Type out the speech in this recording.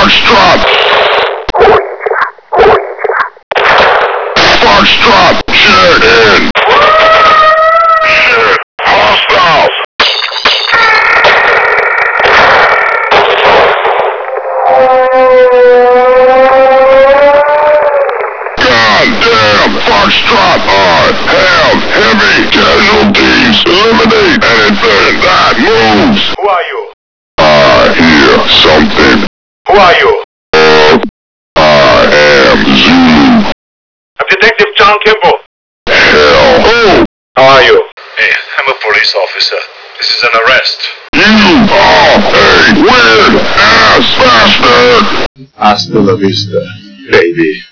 Foxtrot! Foxtrot! Shit in! Shit! Hostiles! Goddamn! Foxtrot! I have heavy casualties! Eliminate anything that moves! Who are you? I hear something. Who are you? I am Zulu. I'm Detective John Kimball. Hell, oh! How are you? Hey, I'm a police officer. This is an arrest. You are a weird ass bastard! Hasta la vista, baby.